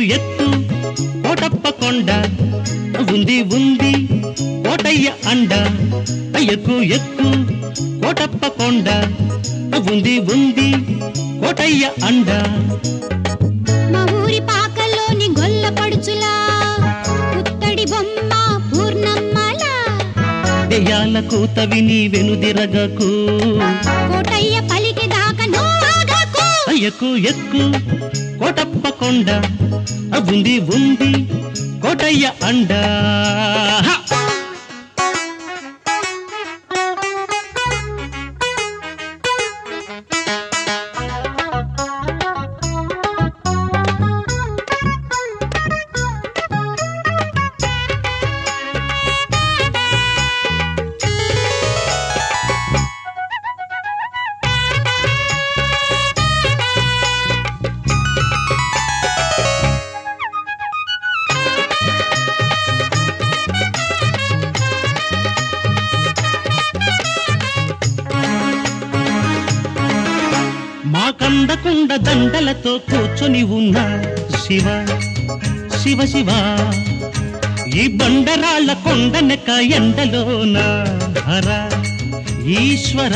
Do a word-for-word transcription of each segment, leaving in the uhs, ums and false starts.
ఎక్కు కోటప్ప కొండ ఉంది ఉంది కోటయ్య అండ ఎక్కు ఎక్కు కోటప్ప కొండ ఉంది ఉంది కోటయ్య అండ మా ఊరి పాకలోని గొల్ల పడుచులా పుత్తడి బొమ్మ పూర్ణమ్మలా దెయ్యాల కూత విని వెనుదిరగకు కోటయ్య పలికి దాకా నోగకు ఎక్కు ఎక్కు కోటప్ప కొండ ఉంది ఉంది కోటయ్య అండ కందకుండ దండలతో కూర్చొని ఉన్న శివ శివ శివ ఈ బండరాళ్ళ కొండనెక్క ఎండలోన హర ఈశ్వర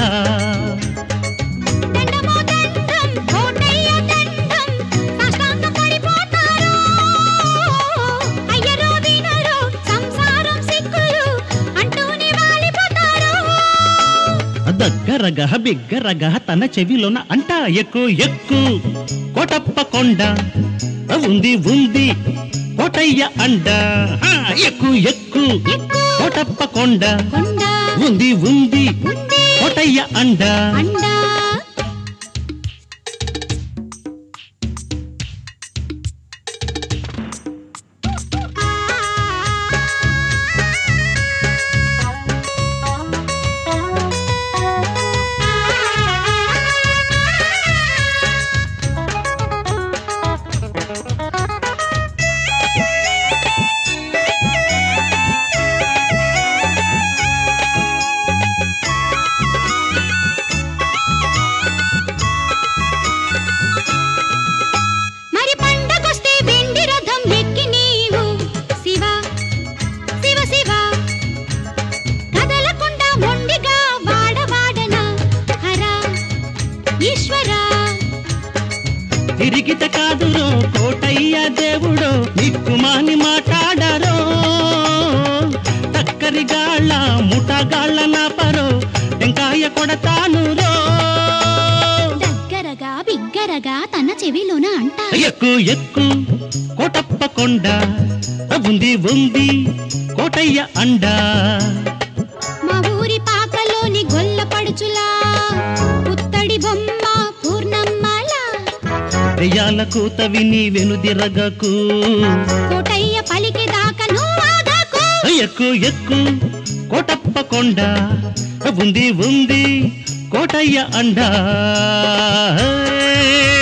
దగ్గరగ బిగ్గరగ తన చెవిలోన అంట ఎక్కు ఎక్కు కోటప్ప కొండ ఉంది ఉంది కోటయ్య అండ ఎక్కు ఎక్కు కోటప్ప కొండ ఉంది ఉంది కోటయ్య అండ తిరిగిత కాదురో కోటయ్య దేవుడో నిక్కుమాని మాట్లాడారో టక్కరిగాళ్ళ ముఠగాళ్ళ నాపరో టెంకాయ కొడతాను రో దగ్గరగా బిగ్గరగా తన చెవిలోన అంట ఎక్కు ఎక్కు కోటప్ప కొండ ఉంది ఉంది కోటయ్య అండ మా ఊరి పాకలోని గొల్ల పడుచులా పుత్తడి బొమ్మ దెయ్యాల కూత విని వెనుదిరగకు కోటయ్య పలికి దాకా నోగకు ఎక్కు ఎక్కు కోటప్ప కొండ ఉంది ఉంది కోటయ్య అండ